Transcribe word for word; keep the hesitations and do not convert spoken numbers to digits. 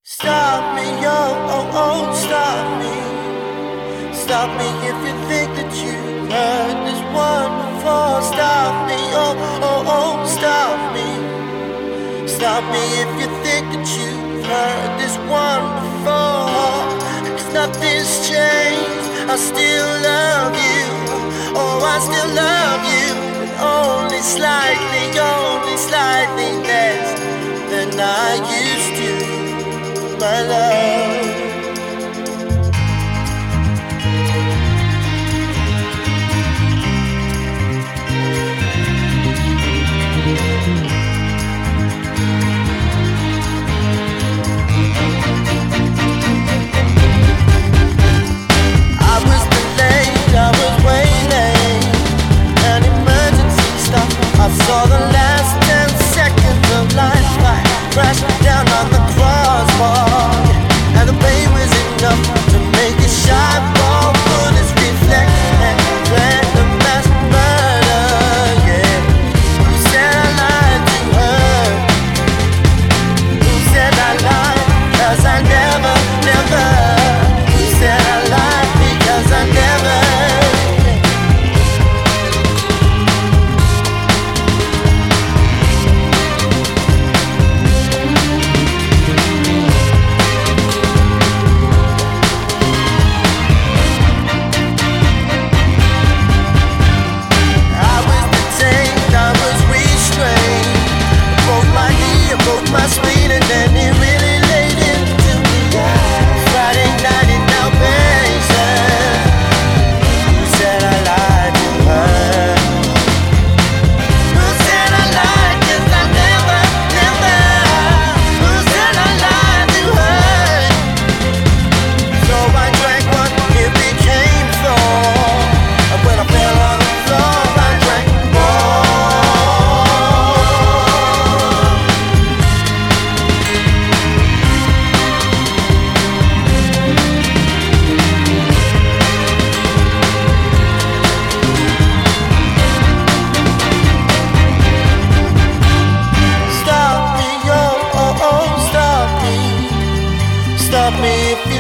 Stop me, oh, oh, oh, stop me. Stop me if you think that you've heard this one before. Stop me, oh, oh, oh, stop me. Stop me if you think that you've heard this one before. Cause nothing's changed, I still love you. Oh, I still love you, but only slightly, only slightly less than I used to, my love. I was delayed, I was waiting, an emergency stop. I saw the last ten seconds of life fly crash down on the crossbar, and the pain was enough to make a shot ball bullets reflect and plan the mass murder. Yeah, who said I lied to her? Who said I lied? 'Cause I never, never. Who said I lied? Because I never. My speed and then it really laid into me. Friday night in Albania. Who said I lied to her? Who said I lied? 'Cause I never, never. Who said I lied to her? So I drank one, it became four. And when I fell on the floor, I drank more. Stop me if